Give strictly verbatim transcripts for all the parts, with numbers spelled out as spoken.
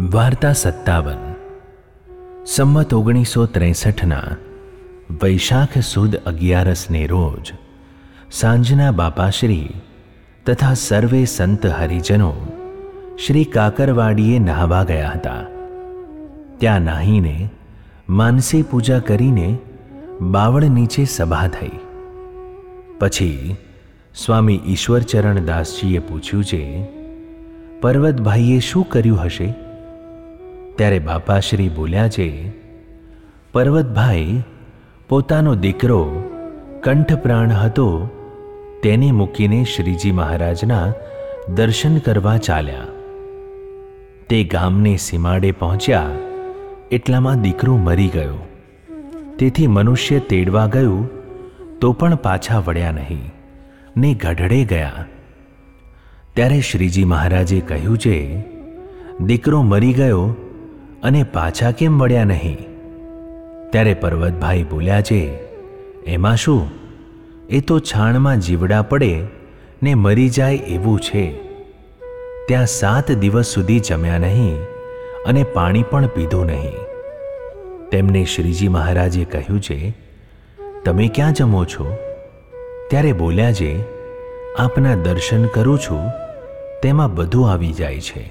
વાર્તા સત્તાવન. સંમત ઓગણીસો ત્રેસઠના વૈશાખ સુદ અગિયારસને રોજ સાંજના બાપાશ્રી તથા સર્વે સંત હરિજનો શ્રી કાકરવાડીએ નહાવા ગયા હતા. ત્યાં નાહીને માનસી પૂજા કરીને બાવળ નીચે સભા થઈ. પછી સ્વામી ઈશ્વરચરણ દાસજીએ પૂછ્યું છે, પર્વતભાઈએ શું કર્યું હશે? ત્યારે બાપાશ્રી બોલ્યા છે, પર્વતભાઈ પોતાનો દીકરો કંઠપ્રાણ હતો તેને મૂકીને શ્રીજી મહારાજના દર્શન કરવા ચાલ્યા. તે ગામને સીમાડે પહોંચ્યા એટલામાં દીકરો મરી ગયો. તેથી મનુષ્ય તેડવા ગયું તો પણ પાછા વળ્યા નહીં ને ગઢડે ગયા. ત્યારે શ્રીજી મહારાજે કહ્યું છે, દીકરો મરી ગયો અને પાછા કેમ વળ્યા નહીં? ત્યારે પર્વતભાઈ બોલ્યા છે, એમાં શું, એ તો છાણમાં જીવડા પડે ને મરી જાય એવું છે. ત્યાં સાત દિવસ સુધી જમ્યા નહીં અને પાણી પણ પીધું નહીં. તેમને શ્રીજી મહારાજે કહ્યું છે, તમે ક્યાં જમો છો? ત્યારે બોલ્યા છે, આપના દર્શન કરું છું તેમાં બધું આવી જાય છે.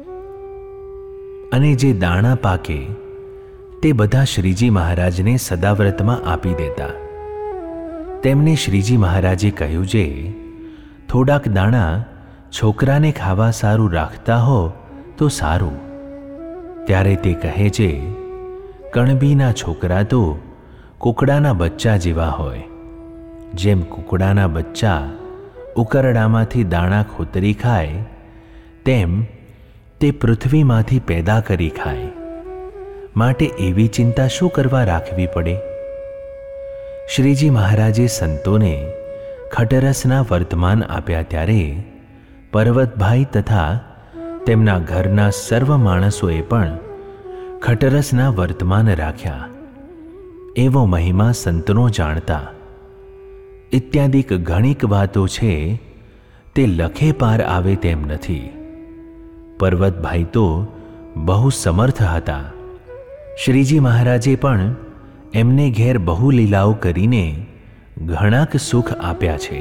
અને જે દાણા પાકે તે બધા શ્રીજી મહારાજને સદાવ્રતમાં આપી દેતા. તેમને શ્રીજી મહારાજે કહ્યું છે, થોડાક દાણા છોકરાને ખાવા સારું રાખતા હો તો સારું. ત્યારે તે કહે છે, કણબીના છોકરા તો કુકડાના બચ્ચા જેવા હોય. જેમ કુકડાના બચ્ચા ઉકરડામાંથી દાણા ખોતરી ખાય તેમ તે પૃથ્વીમાંથી પેદા કરી ખાય. માટે એવી ચિંતા શું કરવા રાખવી પડે? શ્રીજી મહારાજે સંતોને ખટરસના વર્તમાન આપ્યા ત્યારે પર્વતભાઈ તથા તેમના ઘરના સર્વ માણસોએ પણ ખટરસના વર્તમાન રાખ્યા. એવો મહિમા સંતનો જાણતા. ઇત્યાદિક ઘણીક વાતો છે તે લખે પાર આવે તેમ નથી. પર્વતભાઈ તો બહુ સમર્થ હતા. શ્રીજી મહારાજે પણ એમને ઘેર બહુ લીલાઓ કરીને ઘણાક સુખ આપ્યા છે.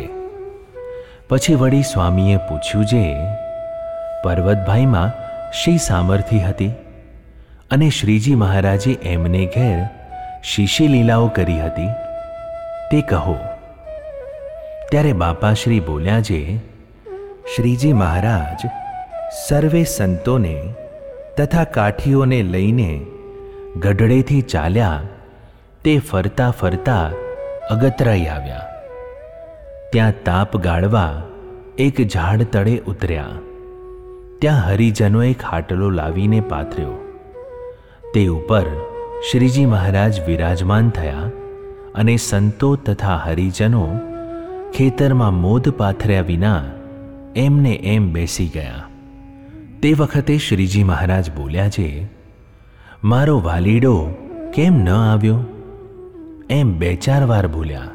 પછી વળી સ્વામીએ પૂછ્યું છે, પર્વતભાઈમાં શી સામર્થ્ય હતી અને શ્રીજી મહારાજે એમને ઘેર શીશી લીલાઓ કરી હતી તે કહો. ત્યારે બાપાશ્રી બોલ્યા છે, શ્રીજી મહારાજ સર્વે સંતોને તથા કાઠીઓને લઈને ગઢડેથી ચાલ્યા તે ફરતા ફરતા અગતરાઈ આવ્યા. ત્યાં તાપ ગાળવા એક ઝાડ તળે ઉતર્યા. ત્યાં હરિજનોએ ખાટલો લાવીને પાથર્યો. તે ઉપર શ્રીજી મહારાજ વિરાજમાન થયા અને સંતો તથા હરિજનો ખેતરમાં મોદ પાથર્યા વિના એમને એમ બેસી ગયા. તે વખતે શ્રીજી મહારાજ બોલ્યા છે, મારો વાલીડો કેમ ન આવ્યો? એમ બે ચાર વાર બોલ્યા.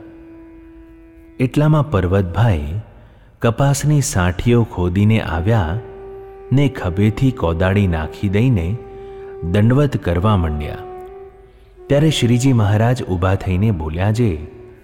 એટલામાં પર્વતભાઈ કપાસની સાંઠીઓ ખોદીને આવ્યા ને ખભેથી કોદાળી નાખી દઈને દંડવત કરવા માંડ્યા. ત્યારે શ્રીજી મહારાજ ઊભા થઈને બોલ્યા છે,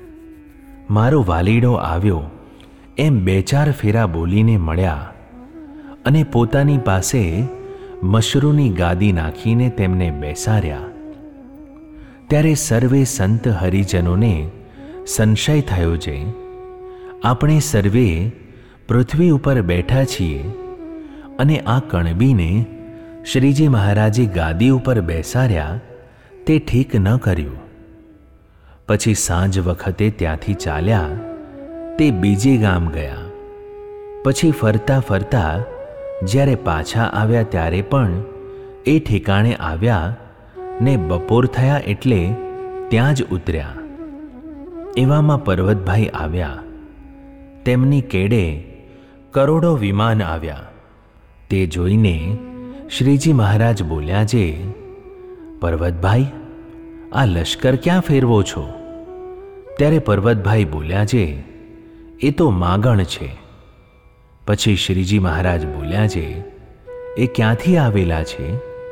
મારો વાલીડો આવ્યો એમ બે ચાર ફેરા બોલીને મળ્યા અને પોતાની પાસે મશરૂની ગાદી નાખીને તેમને બેસાડ્યા. ત્યારે સર્વે સંત હરિજનોને સંશય થયો છે, આપણે સર્વે પૃથ્વી ઉપર બેઠા છીએ અને આ કણબીને શ્રીજી મહારાજે ગાદી ઉપર બેસાડ્યા તે ઠીક ન કર્યું. પછી સાંજ વખતે ત્યાંથી ચાલ્યા તે બીજે ગામ ગયા. પછી ફરતા ફરતા જ્યારે પાછા આવ્યા ત્યારે પણ એ ઠેકાણે આવ્યા ને બપોર થયા એટલે ત્યાં જ ઉતર્યા. એવામાં પર્વતભાઈ આવ્યા. તેમની કેડે કરોડો વિમાન આવ્યા. તે જોઈને શ્રીજી મહારાજ બોલ્યા છે, પર્વતભાઈ આ લશ્કર ક્યાં ફેરવો છો? ત્યારે પર્વતભાઈ બોલ્યા છે, એ તો માગણ છે. પછી શ્રીજી મહારાજ બોલ્યા છે, એ ક્યાંથી આવેલા છે?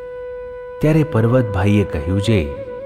ત્યારે પર્વતભાઈએ કહ્યું, જે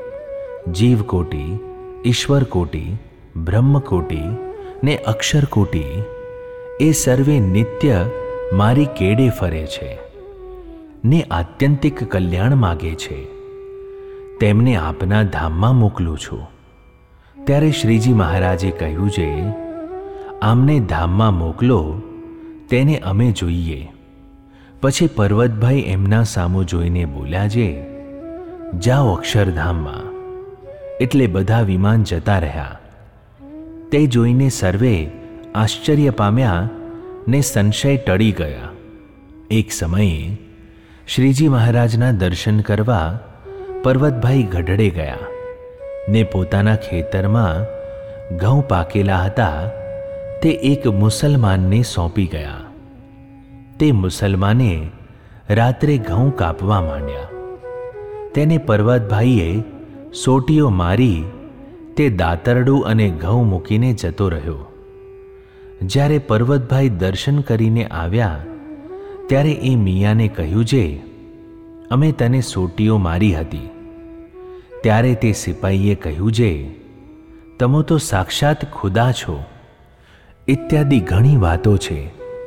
જીવકોટી, ઈશ્વરકોટી, બ્રહ્મકોટી ને અક્ષરકોટી એ સર્વે નિત્ય મારી કેડે ફરે છે ને આત્યંતિક કલ્યાણ માગે છે. તેમને આપના ધામમાં મોકલું છું. ત્યારે શ્રીજી મહારાજે કહ્યું, જે આમને ધામમાં મોકલો, તેને અમે જોઈએ. પછી પર્વતભાઈ એમના સામું જોઈને બોલ્યા, જે જાઓ અક્ષરધામમાં. એટલે બધા વિમાન જતા રહ્યા. તે જોઈને સર્વે આશ્ચર્ય પામ્યા ને સંશય ટળી ગયા. એક સમયે શ્રીજી મહારાજના દર્શન કરવા પર્વતભાઈ ગઢડે ગયા ને પોતાના ખેતરમાં ઘઉં પાકેલા હતા તે એક મુસલમાનને સોંપી ગયા. તે મુસલમાને રાત્રે ઘઉં કાપવા માંડ્યા. તેને પર્વતભાઈએ સોટીઓ મારી તે દાતરડું અને ઘઉં મૂકીને જતો રહ્યો. જ્યારે પર્વતભાઈ દર્શન કરીને આવ્યા ત્યારે એ મિયાને કહ્યું, જે અમે તને સોટીઓ મારી હતી. ત્યારે તે સિપાહીએ કહ્યું, જે તમે તો સાક્ષાત ખુદા છો. ઇત્યાદિ ઘણી વાતો છે.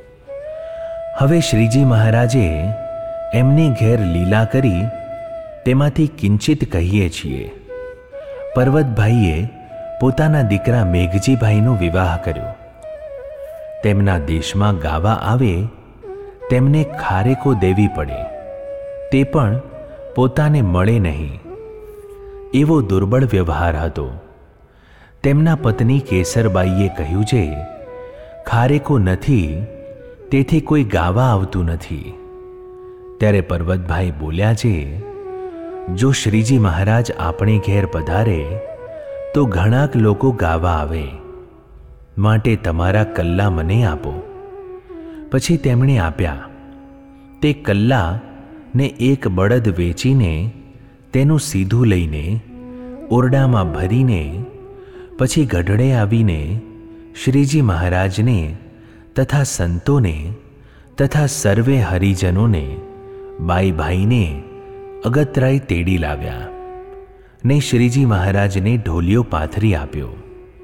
હવે શ્રીજી મહારાજે એમની ઘેર લીલા કરી તેમાંથી કિંચિત કહીએ છીએ. પર્વતભાઈએ પોતાના દીકરા મેઘજીભાઈનો વિવાહ કર્યો. તેમના દેશમાં ગાવા આવે તેમને ખારેકો દેવી પડે, તે પણ પોતાને મળે નહીં. એવો દુર્બળ વ્યવહાર હતો. તેમના પત્ની કેસરબાઈએ કહ્યું, જે ખારેકો નથી તેથી કોઈ ગાવા આવતું નથી. ત્યારે પર્વતભાઈ બોલ્યા, જે જો શ્રીજી મહારાજ આપણે ઘેર પધારે તો ઘણાક લોકો ગાવા આવે, માટે તમારા કલ્લા મને આપો. પછી તેમણે આપ્યા. તે કલ્લા ને એક બળદ વેચીને તેનું સીધું લઈને ઓરડામાં ભરીને પછી ગઢડે આવીને શ્રીજી મહારાજને તથા સંતોને તથા સર્વે હરિજનોને બાઈ ભાઈને અગતરાય તેડી લાવ્યા ને શ્રીજી મહારાજને ઢોલિયો પાથરી આપ્યો.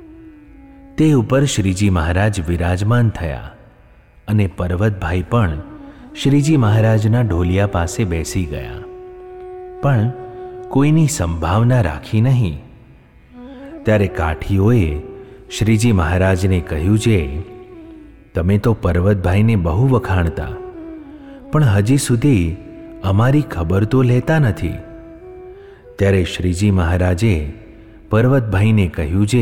તે ઉપર શ્રીજી મહારાજ વિરાજમાન થયા અને પર્વતભાઈ પણ શ્રીજી મહારાજના ઢોલિયા પાસે બેસી ગયા, પણ કોઈની સંભાવના રાખી નહીં. ત્યારે કાઠીઓએ શ્રીજી મહારાજને કહ્યું, જે તમે તો પર્વતભાઈને બહુ વખાણતા, પણ હજી સુધી અમારી ખબર તો લેતા નથી. ત્યારે શ્રીજી મહારાજે પર્વતભાઈને કહ્યું, જે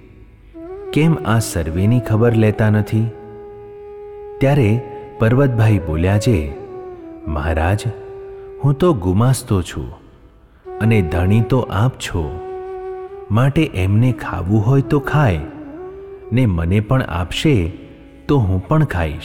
કેમ આ સર્વેની ખબર લેતા નથી? ત્યારે પર્વતભાઈ બોલ્યા, જે મહારાજ, હું તો ગુમાસ્તો છું અને ધણી તો આપ છો, માટે એમને ખાવું હોય તો ખાય ને મને પણ આપશે તો હું પણ ખાઈશ.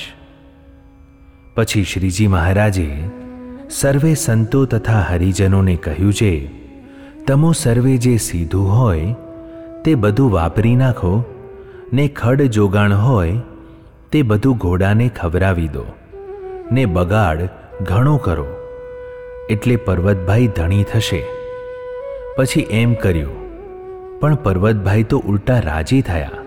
પછી શ્રીજી મહારાજે સર્વે સંતો તથા હરિજનોને કહ્યું, જે તમો સર્વે જે સીધું હોય તે બધું વાપરી નાખો ને ખડ જોગાણ હોય તે બધું ઘોડાને ખવરાવી દો ને બગાડ ઘણો કરો, એટલે પર્વતભાઈ ધણી થશે. પછી એમ કર્યું, પણ પર્વતભાઈ તો ઉલટા રાજી થયા.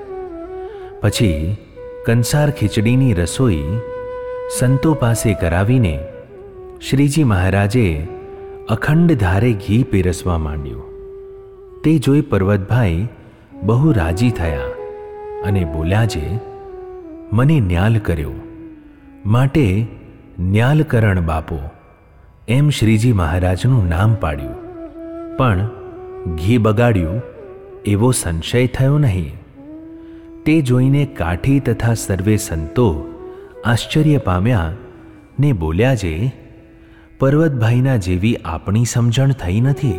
પછી કંસાર ખીચડીની રસોઈ સંતો પાસે કરાવીને શ્રીજી મહારાજે અખંડ ધારે ઘી પીરસવા માંડ્યું. તે જોઈ પર્વતભાઈ બહુ રાજી થયા અને બોલ્યા, જે મને ન્યાલ કર્યો, માટે ન્યાલકરણ બાપો એમ શ્રીજી મહારાજનું નામ પાડ્યું. પણ ઘી બગાડ્યું એવો સંશય થયો નહીં. તે જોઈને કાઠી તથા સર્વે સંતો આશ્ચર્ય પામ્યા ને બોલ્યા, જે પર્વતભાઈના જેવી આપણી સમજણ થઈ નથી.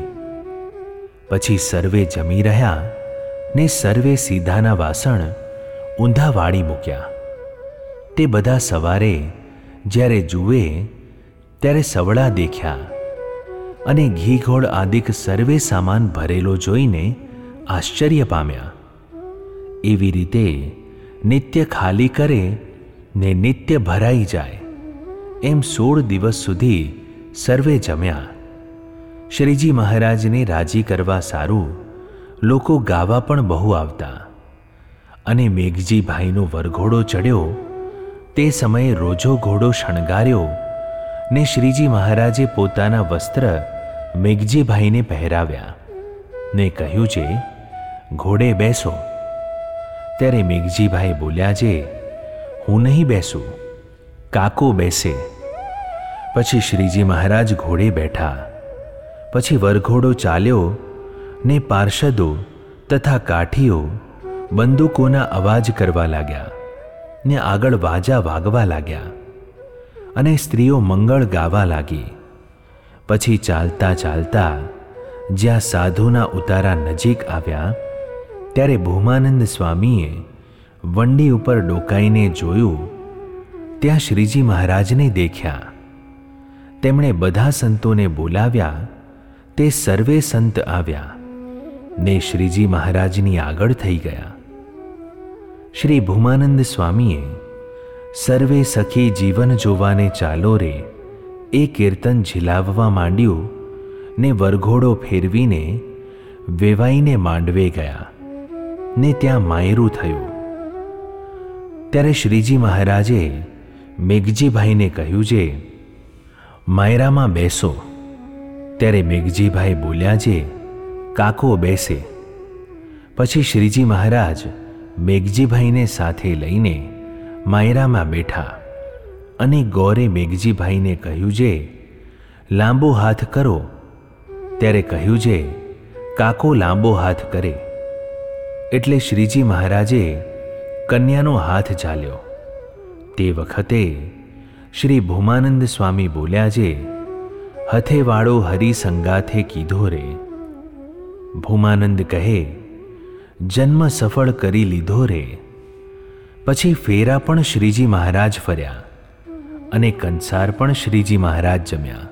પછી સર્વે જમી રહ્યા ને સર્વે સીધાના વાસણ ઊંધા વાળી મૂક્યા. તે બધા સવારે જ્યારે જુએ ત્યારે સવળા દેખ્યા અને ઘી ઘોળ આદિક સર્વે સામાન ભરેલો જોઈને આશ્ચર્ય પામ્યા. એવી રીતે નિત્ય ખાલી કરે ને નિત્ય ભરાઈ જાય એમ સોળ દિવસ સુધી સર્વે જમ્યા. શ્રીજી મહારાજને રાજી કરવા સારું લોકો ગાવા પણ બહુ આવતા, અને મેઘજીભાઈનો વરઘોડો ચડ્યો તે સમયે રોજો ઘોડો શણગાર્યો ને શ્રીજી મહારાજે પોતાના વસ્ત્ર મેઘજીભાઈને પહેરાવ્યા ને કહ્યું છે, ઘોડે બેસો. ત્યારે મેઘજીભાઈ બોલ્યા છે, હું નહીં બેસું, કાકો બેસે. પછી શ્રીજી મહારાજ ઘોડે બેઠા. પછી વરઘોડો ચાલ્યો ને પાર્ષદો તથા કાઠીઓ બંદૂકોના અવાજ કરવા લાગ્યા ને આગળ વાજા વાગવા લાગ્યા અને સ્ત્રીઓ મંગળ ગાવા લાગી. પછી ચાલતા ચાલતા જ્યાં સાધુના ઉતારા નજીક આવ્યા ત્યારે ભૂમાનંદ સ્વામીએ વંડી ઉપર ડોકાઈને જોયું. ત્યાં શ્રીજી મહારાજને દેખ્યા. તેમણે બધા સંતોને બોલાવ્યા. તે સર્વે સંત આવ્યા ને શ્રીજી મહારાજની આગળ થઈ ગયા. શ્રી ભૂમાનંદ સ્વામીએ સર્વે સખી જીવન જોવાને ચાલો રે એ કીર્તન ઝીલાવવા માંડ્યું ને વરઘોડો ફેરવીને વેવાઈને માંડવે ગયા ને ત્યાં માયરું થયું. ત્યારે શ્રીજી મહારાજે મેઘજીભાઈને કહ્યું છે, માયરામાં બેસો. ત્યારે મેઘજીભાઈ બોલ્યા છે, કાકો બેસે. પછી શ્રીજી મહારાજ મેઘજીભાઈને સાથે લઈને માયરામાં બેઠા અને ગૌરે મેઘજીભાઈને કહ્યું છે, લાંબો હાથ કરો. ત્યારે કહ્યું છે, કાકો લાંબો હાથ કરે. એટલે શ્રીજી મહારાજે કન્યાનો હાથ ઝાલ્યો. તે વખતે શ્રી ભૂમાનંદ સ્વામી બોલ્યા છે, હથેવાળો હરિ સંગાથે કીધો રે. ભૂમાનંદ કહે, જન્મ સફળ કરી લીધો રે. પછી ફેરા પણ શ્રીજી મહારાજ ફર્યા અને કંસાર પણ શ્રીજી મહારાજ જમ્યા.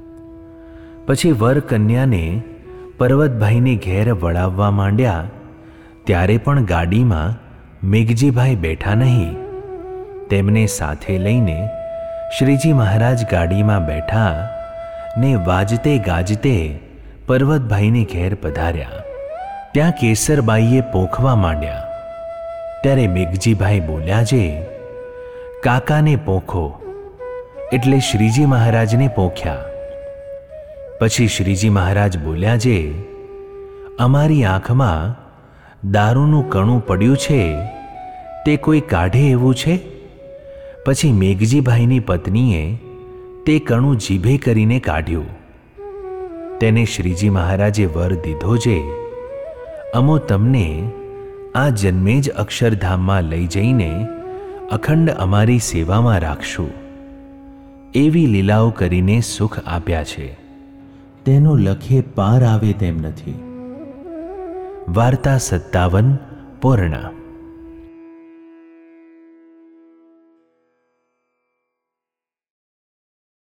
પછી વર કન્યાને પર્વતભાઈને ઘેર વળાવવા માંડ્યા ત્યારે પણ ગાડીમાં મેઘજીભાઈ બેઠા નહીં. તેમને સાથે લઈને શ્રીજી મહારાજ ગાડીમાં બેઠા ને વાજતે ગાજતે પર્વતભાઈને ઘેર પધાર્યા. ત્યાં કેસરબાઈએ પોખવા માંડ્યા. ત્યારે મેઘજીભાઈ બોલ્યા છે, કાકાને પોખો. એટલે શ્રીજી મહારાજને પોખ્યા. પછી શ્રીજી મહારાજ બોલ્યા છે, અમારી આંખમાં દારૂનું કણું પડ્યું છે, તે કોઈ કાઢે એવું છે? પછી મેઘજીભાઈની પત્નીએ તે કણું જીભે કરીને કાઢ્યું. તેને શ્રીજી મહારાજે વર દીધો છે, અમો તમને આ જન્મે જ અક્ષરધામમાં લઈ જઈને અખંડ અમારી સેવામાં રાખશું. એવી લીલાઓ કરીને સુખ આપ્યા છે, તેનો લખે પાર આવે તેમ નથી. વાર્તા સત્તાવન પૂર્ણ.